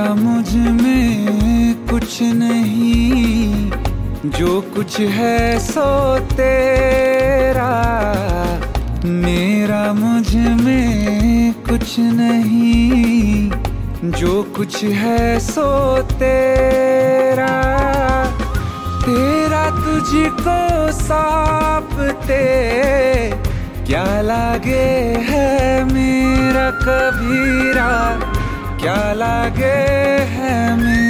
मुझ में कुछ नहीं, जो कुछ है सो तेरा। मेरा मुझ में कुछ नहीं, जो कुछ है सो तेरा। तेरा तुझको सौंपते क्या लागे है मेरा कबीरा, क्या लागे है मेरा।